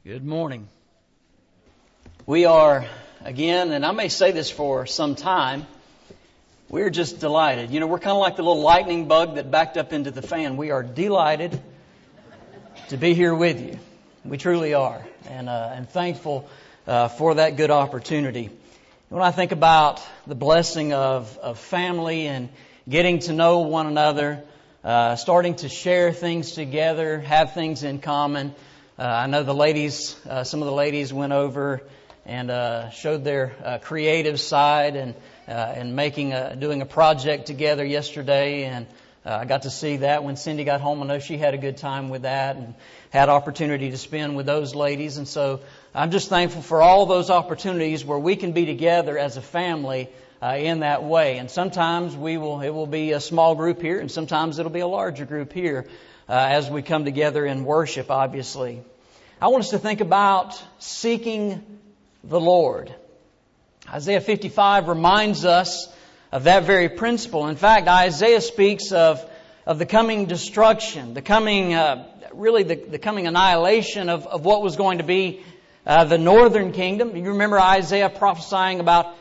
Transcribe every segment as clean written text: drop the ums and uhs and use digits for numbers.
Good morning. We are, again, and I may say this for some time, we're just delighted. You know, we're kind of like the little lightning bug that backed up into the fan. We are delighted to be here with you. We truly are, and thankful for that good opportunity. When I think about the blessing of family and getting to know one another, starting to share things together, have things in common. I know the ladies, some of the ladies went over and showed their creative side and doing a project together yesterday, and I got to see that when Cindy got home. I know she had a good time with that and had opportunity to spend with those ladies, and so I'm just thankful for all those opportunities where we can be together as a family in that way. And sometimes it will be a small group here, and sometimes it'll be a larger group here as we come together in worship, obviously. I want us to think about seeking the Lord. Isaiah 55 reminds us of that very principle. In fact, Isaiah speaks of the coming destruction, the coming, the coming annihilation of what was going to be the northern kingdom. You remember Isaiah prophesying about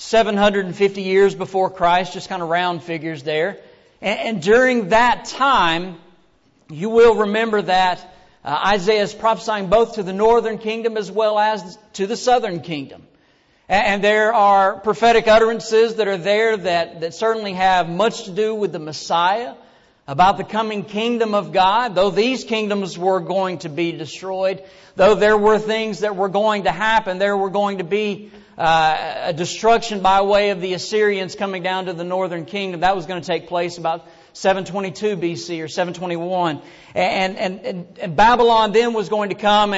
750 years before Christ, just kind of round figures there. And during that time, you will remember that Isaiah is prophesying both to the northern kingdom as well as to the southern kingdom. And there are prophetic utterances that are there that certainly have much to do with the Messiah, about the coming kingdom of God. Though these kingdoms were going to be destroyed, though there were things that were going to happen, there were going to be a destruction by way of the Assyrians coming down to the northern kingdom. That was going to take place about 722 BC or 721. And Babylon then was going to come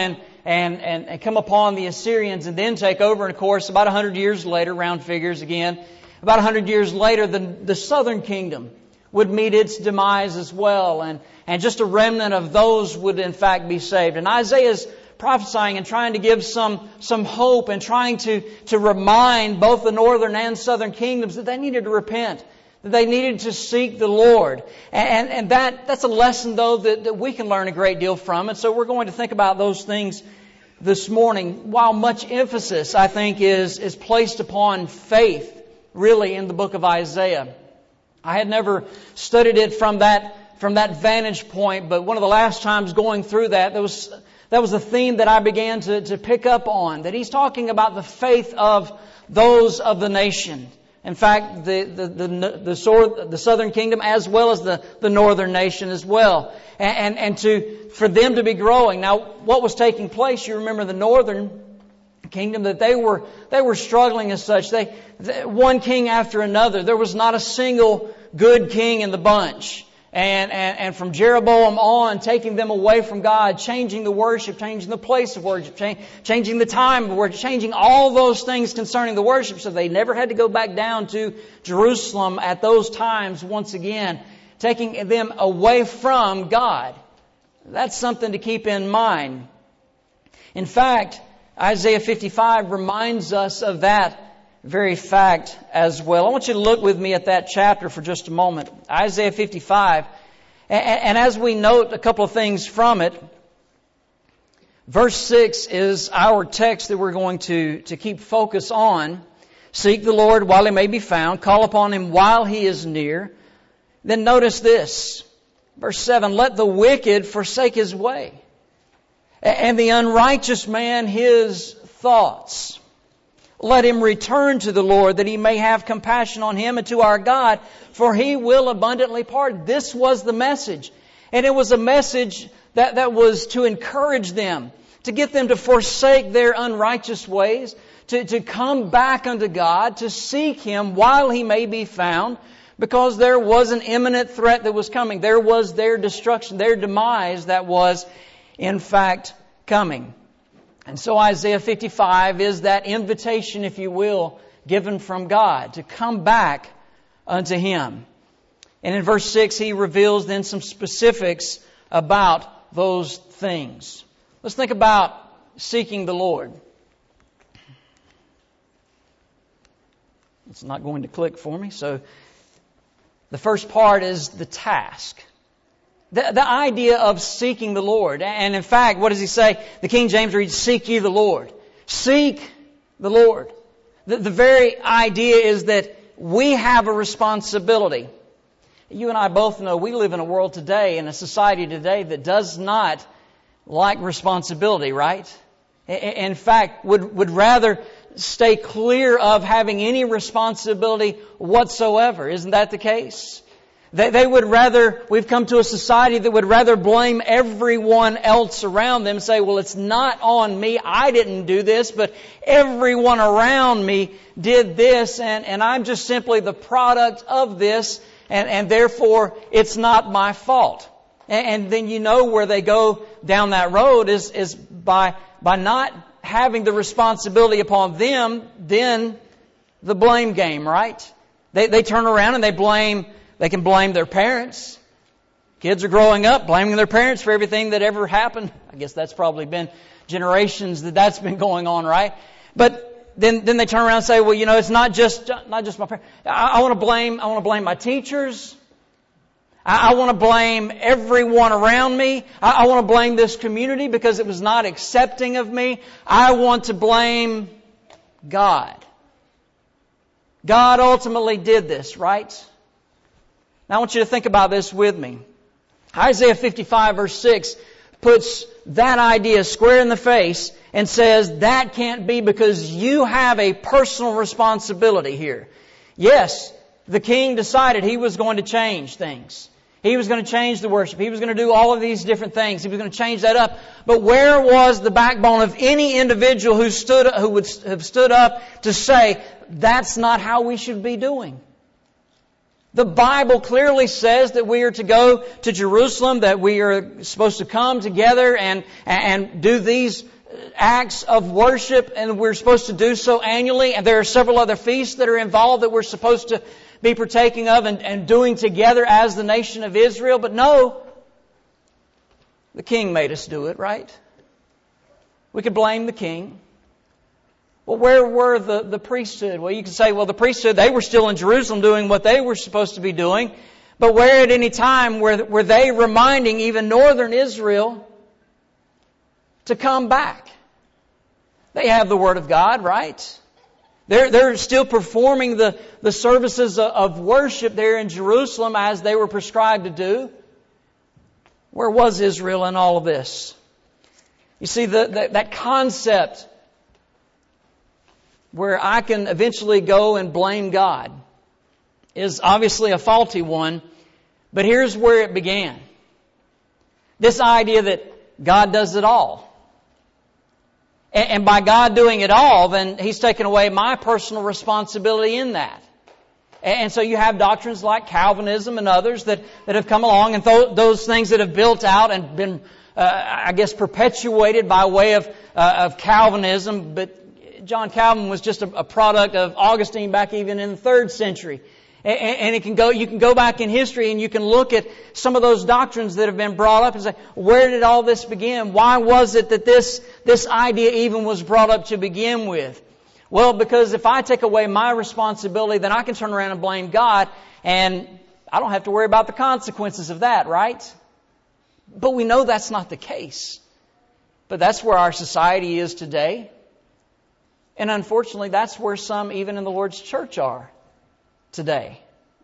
and come upon the Assyrians and then take over. And of course, about 100 years later, round figures again, about 100 years later, the southern kingdom would meet its demise as well. And just a remnant of those would in fact be saved. And Isaiah is prophesying and trying to give some hope and trying to remind both the northern and southern kingdoms that they needed to repent, that they needed to seek the Lord. And that's a lesson, though, that we can learn a great deal from. And so we're going to think about those things this morning. While much emphasis, I think, is placed upon faith, really, in the book of Isaiah. I had never studied it from that vantage point, but one of the last times going through that was a theme that I began to pick up on, that he's talking about the faith of those of the nation. In fact, the southern kingdom as well as the northern nation as well. And for them to be growing. Now, what was taking place, you remember the northern kingdom, that they were struggling as such. One king after another. There was not a single good king in the bunch. And from Jeroboam on, taking them away from God, changing the worship, changing the place of worship, changing the time of worship, changing all those things concerning the worship, so they never had to go back down to Jerusalem at those times once again, taking them away from God. That's something to keep in mind. In fact, Isaiah 55 reminds us of that very fact as well. I want you to look with me at that chapter for just a moment. Isaiah 55. And as we note a couple of things from it, verse 6 is our text that we're going to keep focus on. Seek the Lord while He may be found. Call upon Him while He is near. Then notice this. Verse 7, let the wicked forsake his way, and the unrighteous man his thoughts. Let him return to the Lord, that He may have compassion on him, and to our God, for He will abundantly pardon. This was the message. And it was a message that was to encourage them, to get them to forsake their unrighteous ways, to come back unto God, to seek Him while He may be found, because there was an imminent threat that was coming. There was their destruction, their demise that was, in fact, coming. And so Isaiah 55 is that invitation, if you will, given from God to come back unto Him. And in verse 6, He reveals then some specifics about those things. Let's think about seeking the Lord. It's not going to click for me. So the first part is the task. The idea of seeking the Lord. And in fact, what does he say? The King James reads, seek ye the Lord. Seek the Lord. The very idea is that we have a responsibility. You and I both know we live in a world today, in a society today that does not like responsibility, right? In fact, would rather stay clear of having any responsibility whatsoever. Isn't that the case? They would rather, we've come to a society that would rather blame everyone else around them, say, well, it's not on me, I didn't do this, but everyone around me did this, and I'm just simply the product of this, and therefore it's not my fault. And then you know where they go down that road is by not having the responsibility upon them, then the blame game, right? They turn around and they can blame their parents. Kids are growing up blaming their parents for everything that ever happened. I guess that's probably been generations that's been going on, right? But then they turn around and say, well, it's not just my parents. I want to blame my teachers. I want to blame everyone around me. I want to blame this community because it was not accepting of me. I want to blame God. God ultimately did this, right? Now I want you to think about this with me. Isaiah 55 verse 6 puts that idea square in the face and says that can't be because you have a personal responsibility here. Yes, the king decided he was going to change things. He was going to change the worship. He was going to do all of these different things. He was going to change that up. But where was the backbone of any individual who would have stood up to say, that's not how we should be doing? The Bible clearly says that we are to go to Jerusalem, that we are supposed to come together and do these acts of worship, and we're supposed to do so annually. And there are several other feasts that are involved that we're supposed to be partaking of and doing together as the nation of Israel. But no, the king made us do it, right? We could blame the king. Well, where were the priesthood? Well, you can say, well, the priesthood, they were still in Jerusalem doing what they were supposed to be doing. But where at any time were they reminding even northern Israel to come back? They have the Word of God, right? They're still performing the services of worship there in Jerusalem as they were prescribed to do. Where was Israel in all of this? You see, that concept where I can eventually go and blame God is obviously a faulty one, but here's where it began. This idea that God does it all. And by God doing it all, then He's taken away my personal responsibility in that. And so you have doctrines like Calvinism and others that have come along, and those things that have built out and been, perpetuated by way of Calvinism. But John Calvin was just a product of Augustine back even in the 3rd century. And you can go back in history and you can look at some of those doctrines that have been brought up and say, where did all this begin? Why was it that this idea even was brought up to begin with? Well, because if I take away my responsibility, then I can turn around and blame God, and I don't have to worry about the consequences of that, right? But we know that's not the case. But that's where our society is today. And unfortunately, that's where some, even in the Lord's church, are today.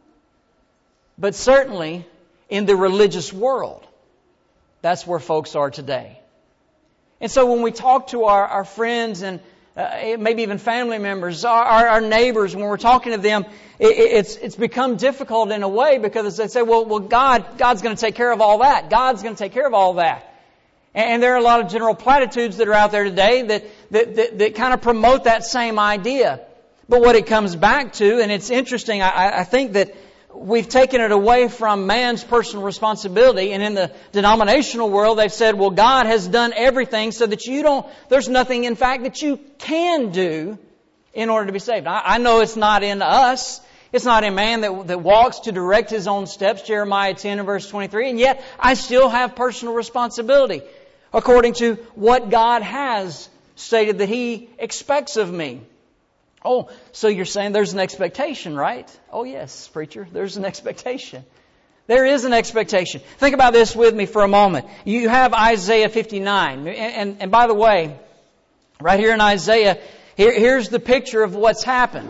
But certainly, in the religious world, that's where folks are today. And so when we talk to our friends and maybe even family members, our neighbors, when we're talking to them, it's become difficult in a way because they say, well, God's going to take care of all that. God's going to take care of all that. And there are a lot of general platitudes that are out there today that kind of promote that same idea. But what it comes back to, and it's interesting, I think that we've taken it away from man's personal responsibility, and in the denominational world they've said, well, God has done everything so that there's nothing in fact that you can do in order to be saved. I know it's not in us. It's not a man that walks to direct his own steps, Jeremiah 10 and verse 23, and yet I still have personal responsibility according to what God has stated that He expects of me. Oh, so you're saying there's an expectation, right? Oh yes, preacher, there's an expectation. There is an expectation. Think about this with me for a moment. You have Isaiah 59. And by the way, right here in Isaiah, here's the picture of what's happened.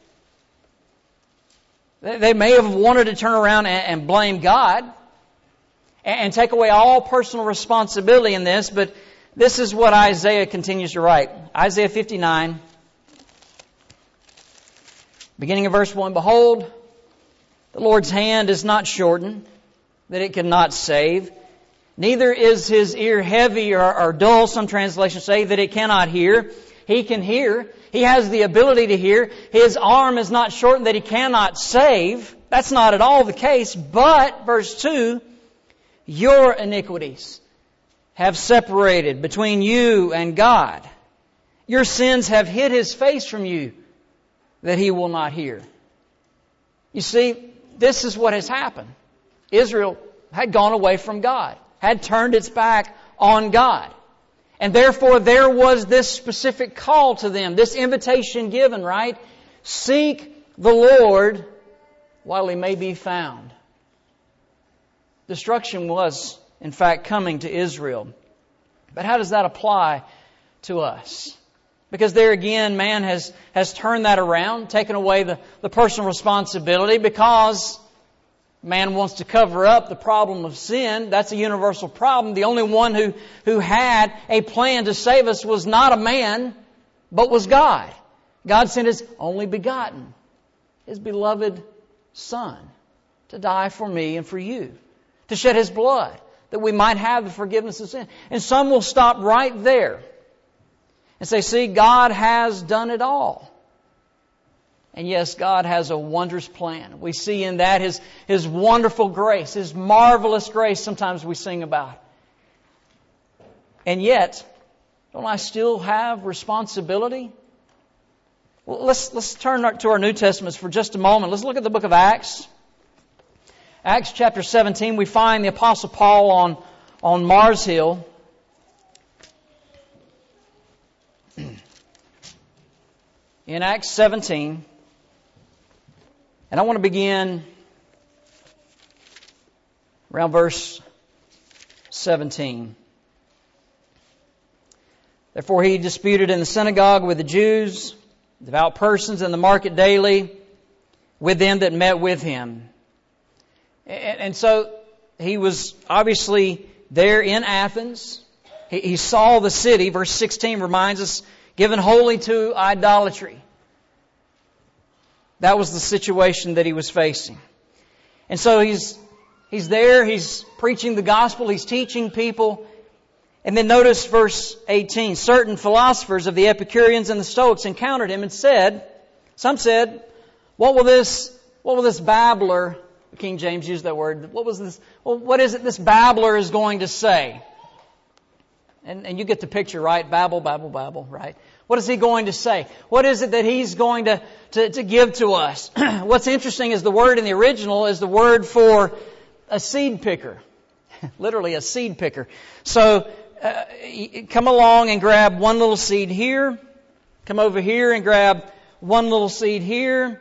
They may have wanted to turn around and blame God and take away all personal responsibility in this, but this is what Isaiah continues to write. Isaiah 59, beginning of verse 1, Behold, the Lord's hand is not shortened, that it cannot save. Neither is His ear heavy or dull, some translations say, that it cannot hear. He can hear. He has the ability to hear. His arm is not shortened that He cannot save. That's not at all the case. But, verse 2, your iniquities have separated between you and God. Your sins have hid His face from you, that He will not hear. You see, this is what has happened. Israel had gone away from God, had turned its back on God. And therefore there was this specific call to them, this invitation given, right? Seek the Lord while He may be found. Destruction was, in fact, coming to Israel. But how does that apply to us? Because there again, man has turned that around, taken away the personal responsibility because man wants to cover up the problem of sin. That's a universal problem. The only one who had a plan to save us was not a man, but was God. God sent His only begotten, His beloved Son, to die for me and for you, to shed His blood, that we might have the forgiveness of sin. And some will stop right there and say, see, God has done it all. And yes, God has a wondrous plan. We see in that His wonderful grace, His marvelous grace sometimes we sing about. And yet, don't I still have responsibility? Well, let's turn to our New Testaments for just a moment. Let's look at the book of Acts. Acts chapter 17, we find the Apostle Paul on Mars Hill. In Acts 17, and I want to begin around verse 17. Therefore he disputed in the synagogue with the Jews, devout persons in the market daily, with them that met with him. And so he was obviously there in Athens. He saw the city, verse 16 reminds us, given wholly to idolatry. That was the situation that he was facing. And so he's there, he's preaching the gospel, he's teaching people. And then notice verse 18. Certain philosophers of the Epicureans and the Stoics encountered him and some said, what will this babbler, King James used that word, what is it this babbler is going to say? And you get the picture, right? Babble, babble, babble, right? What is he going to say? What is it that he's going to give to us? What's interesting is the word in the original is the word for a seed picker. Literally a seed picker. So, come along and grab one little seed here. Come over here and grab one little seed here.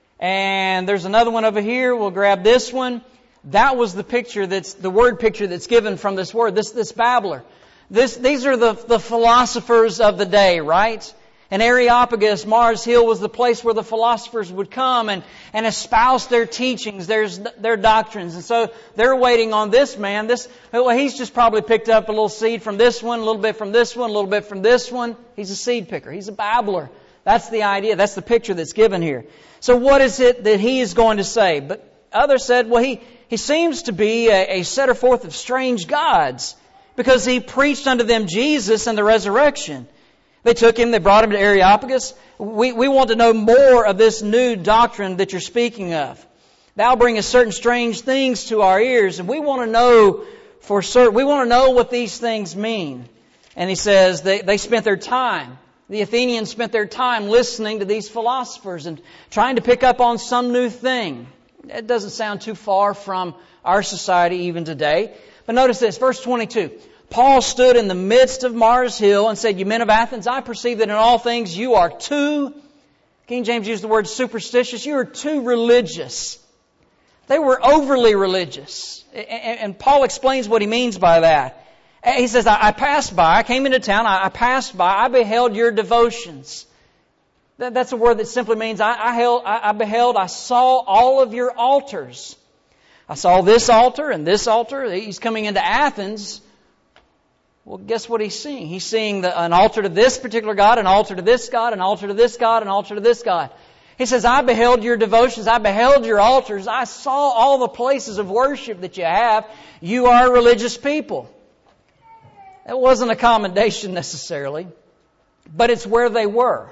And there's another one over here. We'll grab this one. That was the picture the word picture that's given from this word, this babbler. These are the philosophers of the day, right? And Areopagus, Mars Hill, was the place where the philosophers would come and espouse their teachings, their doctrines. And so they're waiting on this man. He's just probably picked up a little seed from this one, a little bit from this one, a little bit from this one. He's a seed picker. He's a babbler. That's the idea. That's the picture that's given here. So what is it that he is going to say? But others said, well, he seems to be a setter forth of strange gods, because he preached unto them Jesus and the resurrection. They took him, they brought him to Areopagus. We want to know more of this new doctrine that you're speaking of. Thou bringest certain strange things to our ears, and we want to know for certain. We want to know what these things mean. And he says they spent their time. The Athenians spent their time listening to these philosophers and trying to pick up on some new thing. It doesn't sound too far from our society even today. But notice this, verse 22. Paul stood in the midst of Mars Hill and said, You men of Athens, I perceive that in all things you are too, King James used the word superstitious, you are too religious. They were overly religious. And Paul explains what he means by that. He says, I passed by, I came into town, I passed by, I beheld your devotions. That's a word that simply means I beheld, I saw all of your altars. I saw this altar and this altar. He's coming into Athens. Well, guess what he's seeing? He's seeing an altar to this particular God, an altar to this God, an altar to this God, an altar to this God. He says, I beheld your devotions, I beheld your altars, I saw all the places of worship that you have. You are religious people. It wasn't a commendation necessarily, but it's where they were.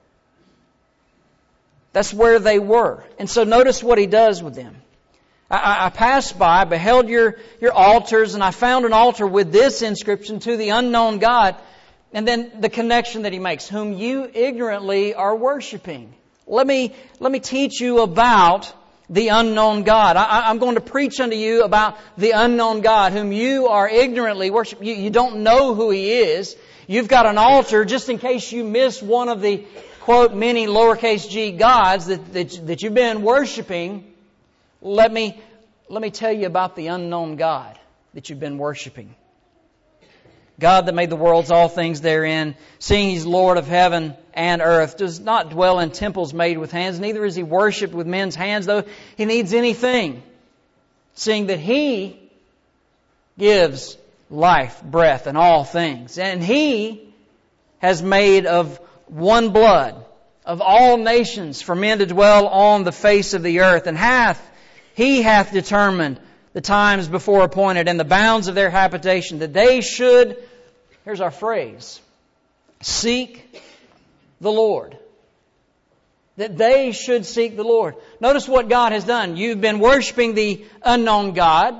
That's where they were. And so notice what he does with them. I passed by, beheld your altars, and I found an altar with this inscription, to the unknown God. And then the connection that he makes, whom you ignorantly are worshiping. Let me teach you about the unknown God. I'm going to preach unto you about the unknown God, whom you are ignorantly worshiping. You don't know who He is. You've got an altar just in case you miss one of the, quote, many lowercase g gods that you've been worshiping. Let me tell you about the unknown God that you've been worshiping. God that made the worlds, all things therein, seeing He's Lord of heaven and earth, does not dwell in temples made with hands, neither is He worshipped with men's hands, though He needs anything, seeing that He gives life, breath, and all things. And He has made of one blood of all nations for men to dwell on the face of the earth, and He hath determined the times before appointed and the bounds of their habitation, that they should, here's our phrase, seek the Lord. That they should seek the Lord. Notice what God has done. You've been worshiping the unknown God.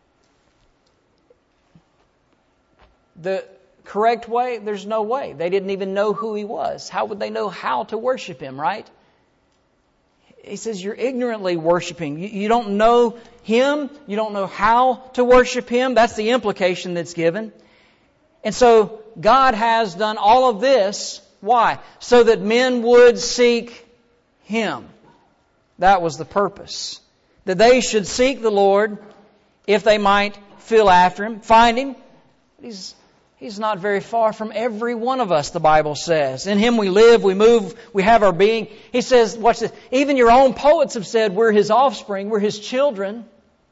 The correct way, there's no way. They didn't even know who He was. How would they know how to worship Him, right? He says you're ignorantly worshiping. You don't know Him. You don't know how to worship Him. That's the implication that's given. And so God has done all of this. Why? So that men would seek Him. That was the purpose. That they should seek the Lord if they might feel after Him, find Him. He's not very far from every one of us, the Bible says. In Him we live, we move, we have our being. He says, watch this, even your own poets have said we're His offspring, we're His children.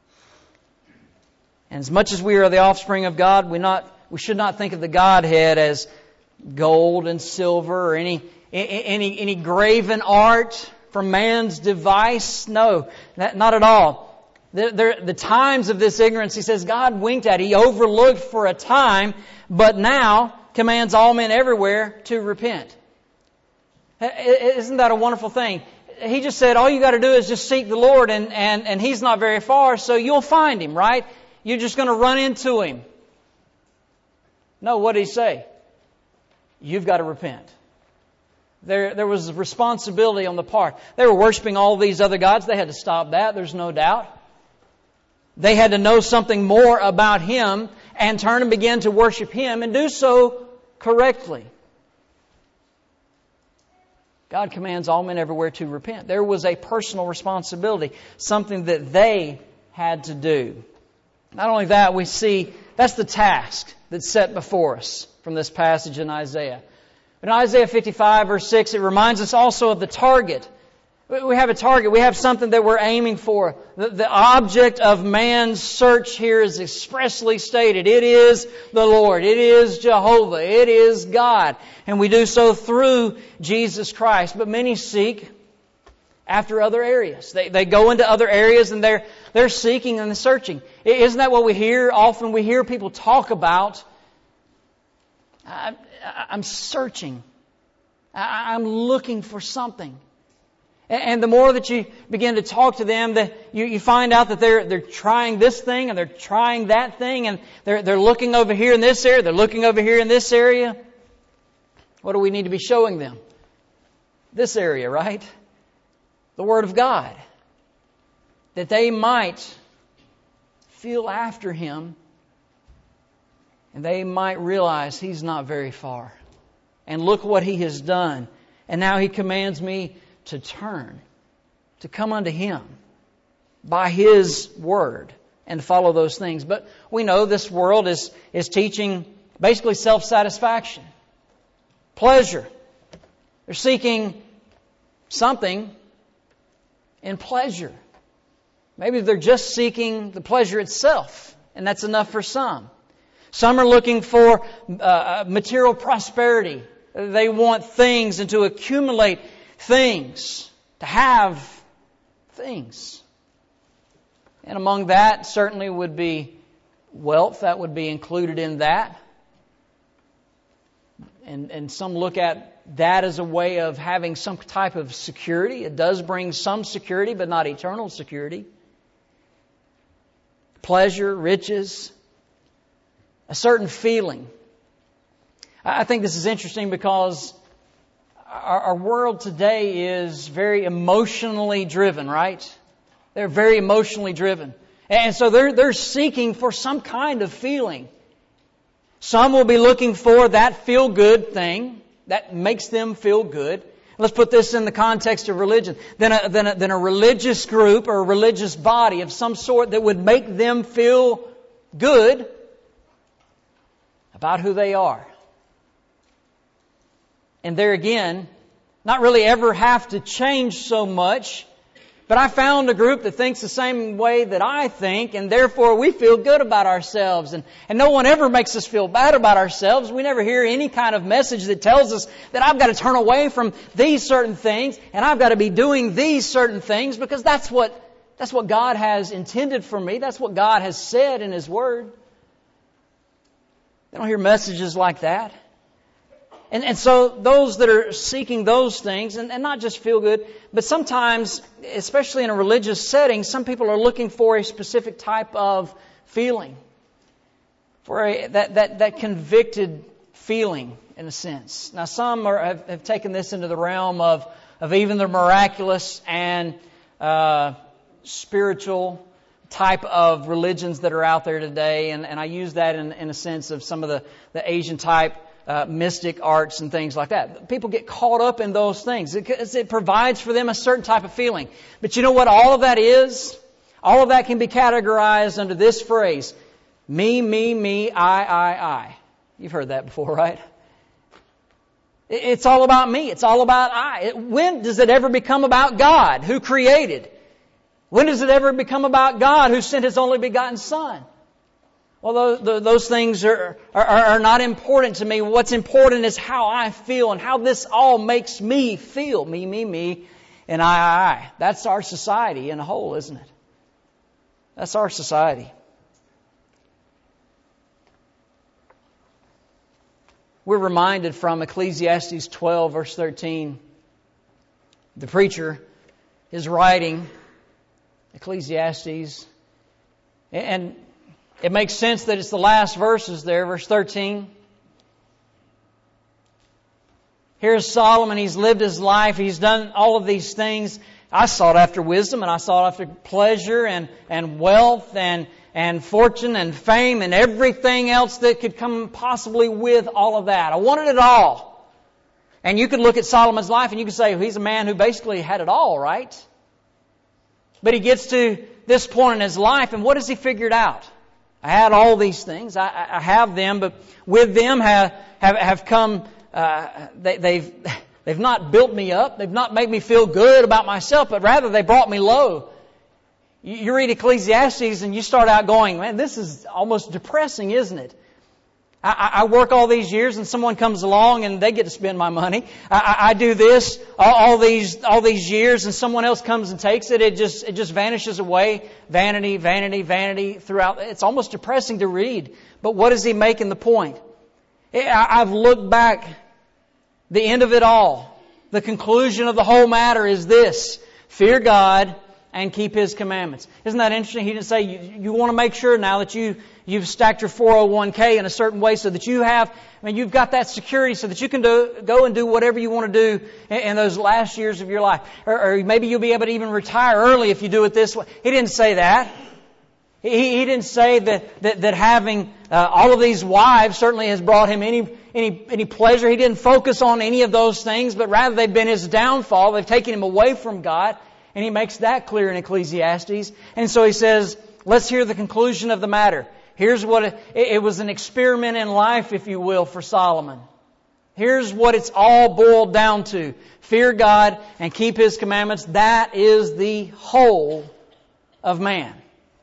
And as much as we are the offspring of God, we should not think of the Godhead as gold and silver or any graven art from man's device. No, not at all. The times of this ignorance, he says, God winked at. He overlooked for a time, but now commands all men everywhere to repent. Isn't that a wonderful thing? He just said, all you got to do is just seek the Lord, and He's not very far, so you'll find Him, right? You're just going to run into Him. No, what did He say? You've got to repent. There was a responsibility on the part. They were worshiping all these other gods. They had to stop that, there's no doubt. They had to know something more about Him and turn and begin to worship Him and do so correctly. God commands all men everywhere to repent. There was a personal responsibility, something that they had to do. Not only that, we see that's the task that's set before us from this passage in Isaiah. In Isaiah 55 verse 6, it reminds us also of the target. We have a target. We have something that we're aiming for. The object of man's search here is expressly stated. It is the Lord. It is Jehovah. It is God. And we do so through Jesus Christ. But many seek after other areas. They go into other areas and they're seeking and searching. Isn't that what we hear? Often we hear people talk about, I'm searching. I'm looking for something. And the more that you begin to talk to them, you find out that they're trying this thing and they're trying that thing and they're looking over here in this area, they're looking over here in this area. What do we need to be showing them? This area, right? The Word of God. That they might feel after Him and they might realize He's not very far. And look what He has done. And now He commands me to turn, to come unto Him. by His Word and follow those things. But we know this world is teaching basically self-satisfaction, pleasure. They're seeking something in pleasure. Maybe they're just seeking the pleasure itself, and that's enough for some. Some are looking for material prosperity. They want things and to accumulate things, to have things. And among that certainly would be wealth. That would be included in that. And some look at that as a way of having some type of security. It does bring some security, but not eternal security. Pleasure, riches, a certain feeling. I think this is interesting because our world today is very emotionally driven, right? They're very emotionally driven. And so they're seeking for some kind of feeling. Some will be looking for that feel-good thing that makes them feel good. Let's put this in the context of religion. Then a religious group or a religious body of some sort that would make them feel good about who they are. And there again, not really ever have to change so much. But I found a group that thinks the same way that I think, and therefore we feel good about ourselves. And no one ever makes us feel bad about ourselves. We never hear any kind of message that tells us that I've got to turn away from these certain things, and I've got to be doing these certain things, because that's what God has intended for me. That's what God has said in His Word. They don't hear messages like that. And so those that are seeking those things, and not just feel good, but sometimes, especially in a religious setting, some people are looking for a specific type of feeling. For that convicted feeling, in a sense. Now some have taken this into the realm of even the miraculous and spiritual type of religions that are out there today. And I use that in a sense of some of the Asian type mystic arts and things like that. People get caught up in those things because it provides for them a certain type of feeling. But you know what all of that is? All of that can be categorized under this phrase: me, I. You've heard that before, right? It's all about me. It's all about I. When does it ever become about God, who created? When does it ever become about God, who sent His only begotten Son? Well, those things are not important to me. What's important is how I feel and how this all makes me feel. Me, and I. That's our society in a whole, isn't it? That's our society. We're reminded from Ecclesiastes 12, verse 13. The preacher is writing Ecclesiastes, and it makes sense that it's the last verses there, verse 13. Here's Solomon. He's lived his life. He's done all of these things. I sought after wisdom, and I sought after pleasure and wealth and fortune and fame and everything else that could come possibly with all of that. I wanted it all. And you could look at Solomon's life and you could say, well, he's a man who basically had it all, right? But he gets to this point in his life, and what has he figured out? I had all these things. I have them, but with them have come. They've not built me up. They've not made me feel good about myself, but rather they brought me low. You read Ecclesiastes and you start out going, man, this is almost depressing, isn't it? I work all these years and someone comes along and they get to spend my money. I do this all these years and someone else comes and takes it. It just vanishes away. Vanity throughout. It's almost depressing to read. But what is he making the point? I've looked back. The end of it all. The conclusion of the whole matter is this: fear God and keep His commandments. Isn't that interesting? He didn't say you want to make sure now that you've stacked your 401k in a certain way so that you've got that security so that you can go and do whatever you want to do in those last years of your life. Or maybe you'll be able to even retire early if you do it this way. He didn't say that. He didn't say that having all of these wives certainly has brought him any pleasure. He didn't focus on any of those things, but rather they've been his downfall. They've taken him away from God. And he makes that clear in Ecclesiastes. And so he says, let's hear the conclusion of the matter. Here's what it was, an experiment in life, if you will, for Solomon. Here's what it's all boiled down to. Fear God and keep His commandments. That is the whole of man.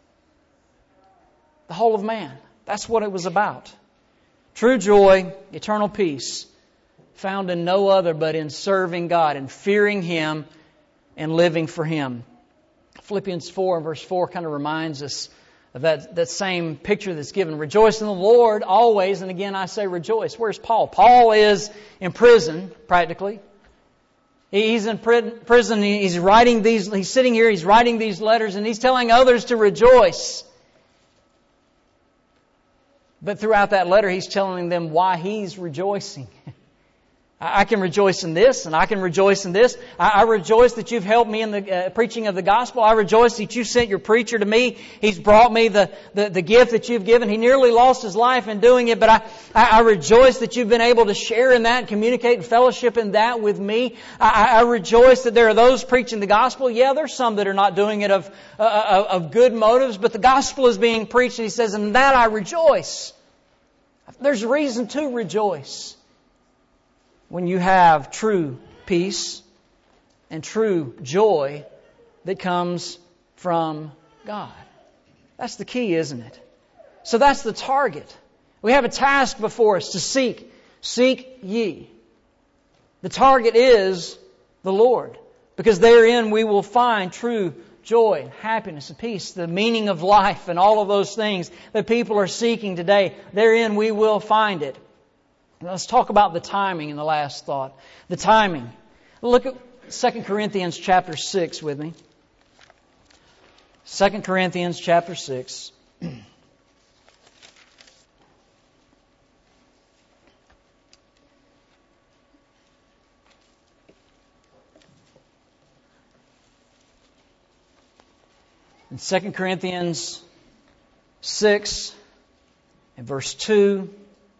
The whole of man. That's what it was about. True joy, eternal peace, found in no other but in serving God and fearing Him and living for Him. Philippians 4 verse 4 kind of reminds us of that same picture that's given. Rejoice in the Lord always. And again, I say rejoice. Where's Paul? Paul is in prison, practically. He's in prison. He's writing these. He's sitting here. He's writing these letters, and he's telling others to rejoice. But throughout that letter, he's telling them why he's rejoicing. I can rejoice in this, and I can rejoice in this. I rejoice that you've helped me in the preaching of the gospel. I rejoice that you sent your preacher to me. He's brought me the gift that you've given. He nearly lost his life in doing it, but I rejoice that you've been able to share in that and communicate and fellowship in that with me. I rejoice that there are those preaching the gospel. Yeah, there's some that are not doing it of good motives, but the gospel is being preached, and he says, in that I rejoice. There's reason to rejoice when you have true peace and true joy that comes from God. That's the key, isn't it? So that's the target. We have a task before us to seek. Seek ye. The target is the Lord, because therein we will find true joy and happiness and peace, the meaning of life and all of those things that people are seeking today. Therein we will find it. Let's talk about the timing in the last thought. The timing. Look at 2 Corinthians chapter 6 with me. 2 Corinthians chapter 6. In 2 Corinthians 6 and verse 2.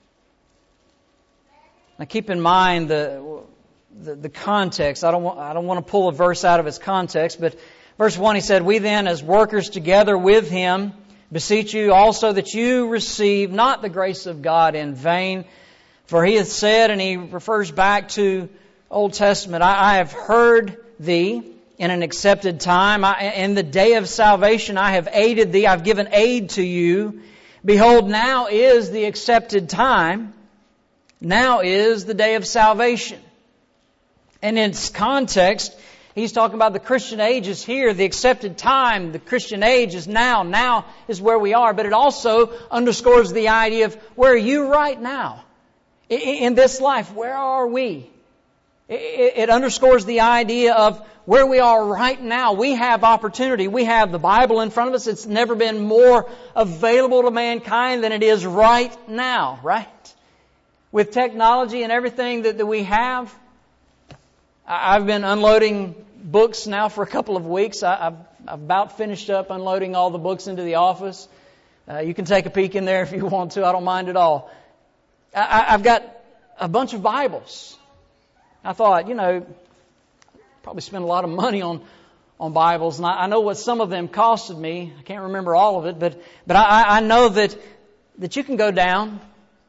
Now keep in mind the context. I don't want to pull a verse out of its context, but verse 1 he said, we then as workers together with him beseech you also that you receive not the grace of God in vain. For he hath said, and he refers back to Old Testament, I have heard thee in an accepted time. In the day of salvation I have aided thee. I've given aid to you. Behold, now is the accepted time. Now is the day of salvation. And in its context, he's talking about the Christian age is here. The accepted time, the Christian age is now. Now is where we are. But it also underscores the idea of where are you right now? In this life, where are we? It underscores the idea of where we are right now. We have opportunity. We have the Bible in front of us. It's never been more available to mankind than it is right now, right? With technology and everything that we have. I've been unloading books now for a couple of weeks. I've about finished up unloading all the books into the office. You can take a peek in there if you want to. I don't mind at all. I've got a bunch of Bibles. I thought, probably spend a lot of money on Bibles. And I know what some of them costed me. I can't remember all of it. But I know that you can go down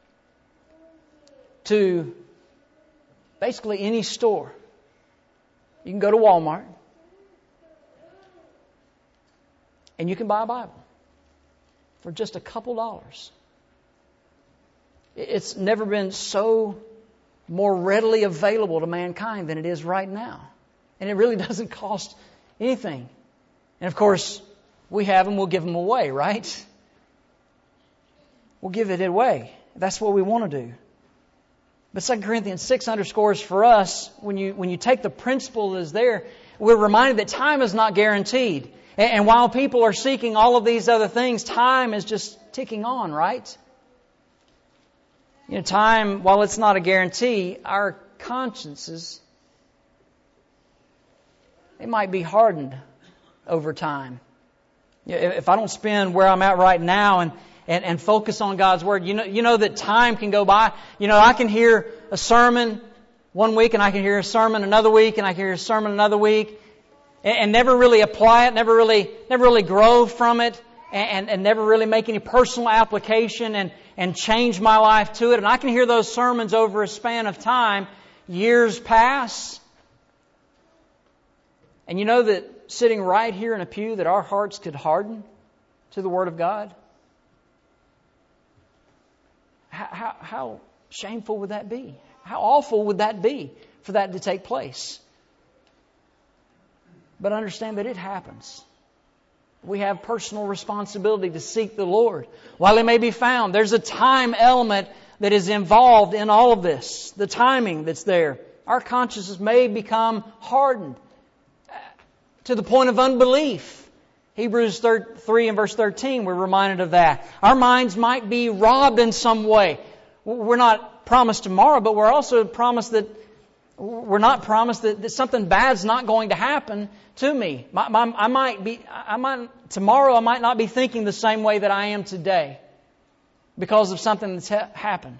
to basically any store. You can go to Walmart and you can buy a Bible for just a couple dollars. It's never been so more readily available to mankind than it is right now. And it really doesn't cost anything. And of course, we have them, we'll give them away, right? We'll give it away. That's what we want to do. But 2 Corinthians 6 underscores for us, when you take the principle that is there, we're reminded that time is not guaranteed. And while people are seeking all of these other things, time is just ticking on, right? Time, while it's not a guarantee, our consciences, they might be hardened over time. If I don't spend where I'm at right now and focus on God's Word, you know that time can go by. I can hear a sermon one week and I can hear a sermon another week and I can hear a sermon another week. and never really apply it, never really grow from it, and never really make any personal application and change my life to it. And I can hear those sermons over a span of time, years pass. And you know that sitting right here in a pew that our hearts could harden to the Word of God? How shameful would that be? How awful would that be for that to take place? But understand that it happens. We have personal responsibility to seek the Lord while He may be found. There's a time element that is involved in all of this. The timing that's there. Our consciences may become hardened to the point of unbelief. Hebrews 3 and verse 13, we're reminded of that. Our minds might be robbed in some way. We're not promised tomorrow, but we're also promised that that something bad's not going to happen to me. Tomorrow I might not be thinking the same way that I am today because of something that's happened.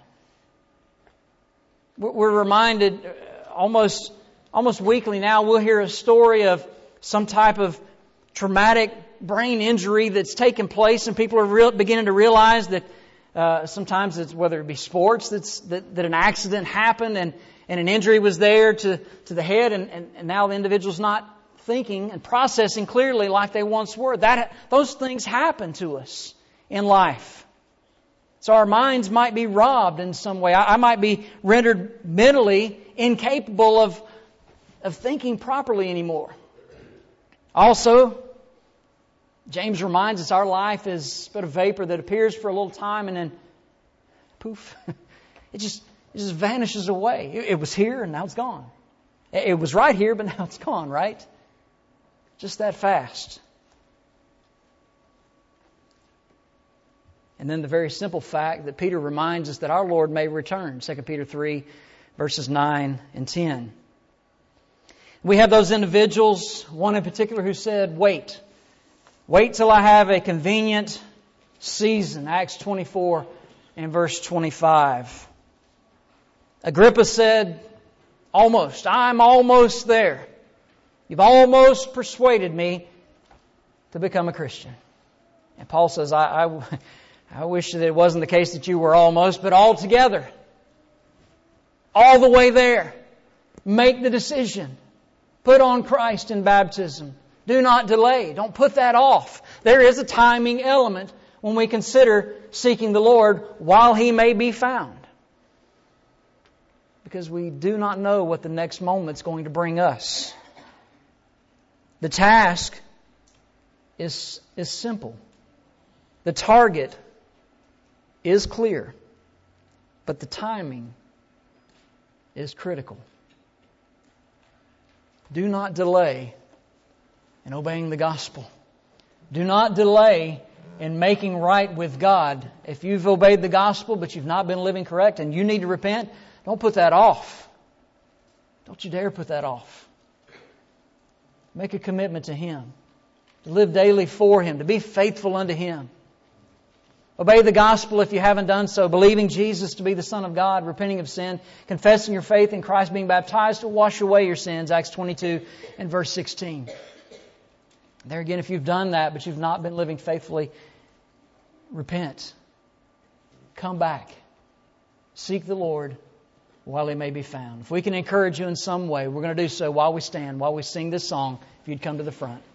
We're reminded almost weekly now, we'll hear a story of some type of traumatic brain injury that's taken place, and people are beginning to realize that sometimes it's whether it be sports that an accident happened and an injury was there to the head, and now the individual's not thinking and processing clearly like they once were. Those things happen to us in life. So our minds might be robbed in some way. I might be rendered mentally incapable of thinking properly anymore. Also, James reminds us our life is but a vapor that appears for a little time and then poof, it just vanishes away. It was here and now it's gone. It was right here, but now it's gone, right? Just that fast. And then the very simple fact that Peter reminds us that our Lord may return. 2 Peter 3, verses 9 and 10. We have those individuals, one in particular who said, wait till I have a convenient season. Acts 24 and verse 25. Agrippa said, I'm almost there. You've almost persuaded me to become a Christian. And Paul says, I wish that it wasn't the case that you were almost, but altogether. All the way there. Make the decision. Put on Christ in baptism. Do not delay. Don't put that off. There is a timing element when we consider seeking the Lord while He may be found. Because we do not know what the next moment's going to bring us. The task is simple. The target is clear. But the timing is critical. Do not delay in obeying the gospel. Do not delay in making right with God. If you've obeyed the gospel but you've not been living correct and you need to repent, don't put that off. Don't you dare put that off. Make a commitment to Him. To live daily for Him. To be faithful unto Him. Obey the gospel if you haven't done so. Believing Jesus to be the Son of God, repenting of sin, confessing your faith in Christ, being baptized to wash away your sins. Acts 22 and verse 16. There again, if you've done that but you've not been living faithfully, repent. Come back. Seek the Lord while He may be found. If we can encourage you in some way, we're going to do so while we stand, while we sing this song. If you'd come to the front.